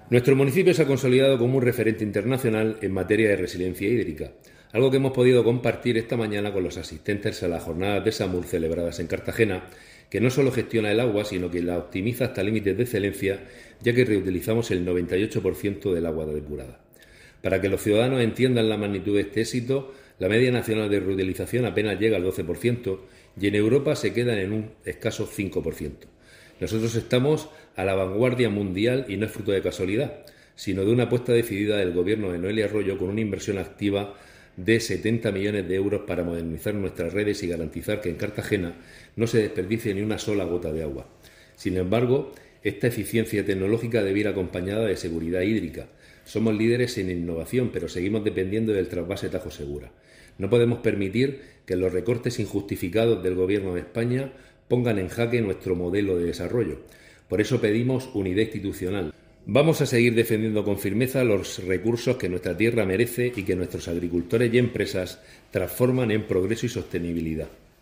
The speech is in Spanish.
Nuestro municipio se ha consolidado como un referente internacional en materia de resiliencia hídrica, algo que hemos podido compartir esta mañana con los asistentes a las jornadas de SAMUR celebradas en Cartagena, que no solo gestiona el agua, sino que la optimiza hasta límites de excelencia, ya que reutilizamos el 98% del agua depurada. Para que los ciudadanos entiendan la magnitud de este éxito, la media nacional de reutilización apenas llega al 12% y en Europa se queda en un escaso 5%. Nosotros estamos a la vanguardia mundial y no es fruto de casualidad, sino de una apuesta decidida del Gobierno de Noelia Arroyo con una inversión activa de 70 millones de euros para modernizar nuestras redes y garantizar que en Cartagena no se desperdicie ni una sola gota de agua. Sin embargo, esta eficiencia tecnológica debe ir acompañada de seguridad hídrica. Somos líderes en innovación, pero seguimos dependiendo del trasvase Tajo Segura. No podemos permitir que los recortes injustificados del Gobierno de España pongan en jaque nuestro modelo de desarrollo. Por eso pedimos unidad institucional. Vamos a seguir defendiendo con firmeza los recursos que nuestra tierra merece y que nuestros agricultores y empresas transforman en progreso y sostenibilidad.